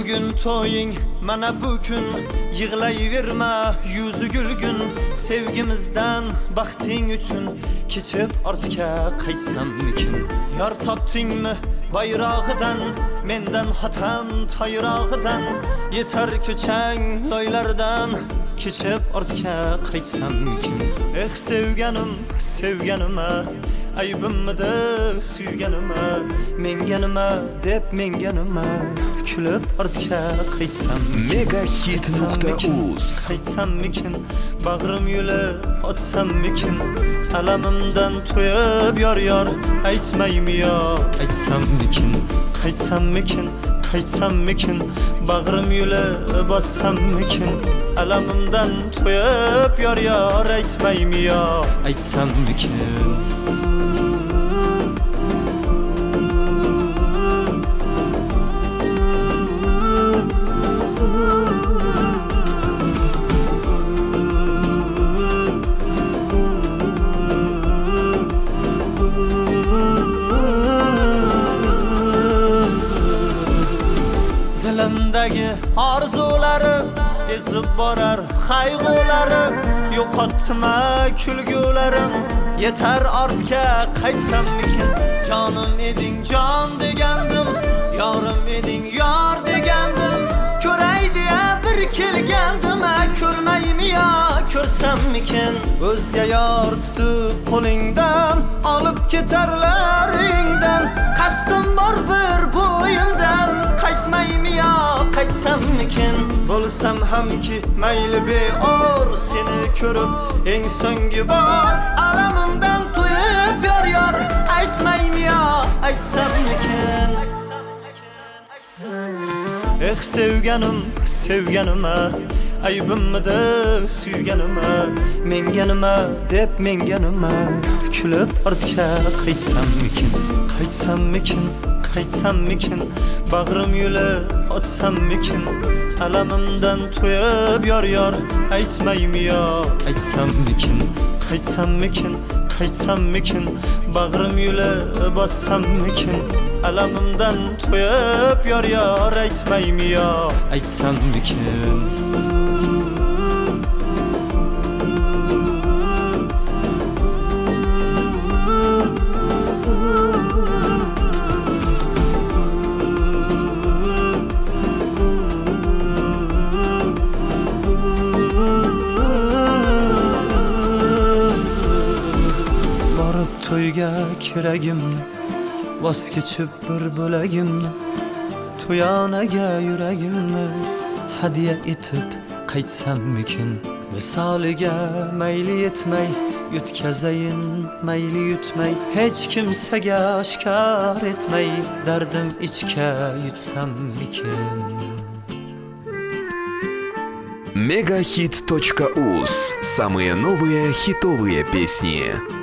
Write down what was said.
Bugün toying mana bugün, yig'layverma yüzü gülgün. Sevgimizden baxting uchun kechib ortga qaytsammikin. Yar topdingmi bayrog'idan, mendan xotam toyrog'idan. Yetar ko'chang loylardan, kechib ortga qaytsammikin. Sevganim, sevganima, aybimmidi suyganima. Menga nima deb menga nima, kulib ortga qaytsam. Megahit.uz Qaytsammikin, bag'rim yulib otsammikin. Alamimdan to'yib yor aytmaymi yo, aytsammikin. Qaytsammikin, qaytsammikin, bag'rim yulib otsammikin. Alamimdan to'yib yor aytmaymi yo, aytsammikin. Dilimdagi orzularim ezib borar qayg'ularim. Yo'qotma kulgularim, yetar ortga qaytsammikin. Jonim eding jon degandim, yorim eding yor degandim. Ko'ray deya bir kelgandim, ko'rmaymi yo ko'rsammikin. O'zga yor tutib qo'lingdan, olib ketarlaringdan. Qasdim bor bir bo'yimdan, qaytmaymi yo qaytsammikin. Bo'lsam hamki mayli beor, seni ko'rib eng so'nggi bor. Alamimdan to'yib yor aytmaymi yo aytsammikin. Sevganim, sevganima, aybimmidi suyganima. Menga nima deb menga nima, kulib ortga qaytsammikin. Qaytsammikin, qaytsammikin, bag'rim yulib otsammikin. Alamimdan to'yib yor aytmaymi yo, aytsammikin. Qaytsammikin, qaytsammikin, bag'rim yulib otsammikin. Alamimdan to'yib yor aytmaymi yo, aytsammikin. To'yga kiragimni voz kechib bir bo'lagimni, to'yonaga yuragimni hadya etib qaytsammikin. Visoliga mayli yetmay, yutkazayin mayli yutmay. Hech kimsaga oshkor etmay, dardim ichga yutsammikin. Megahit.uz. Самые новые хитовые песни.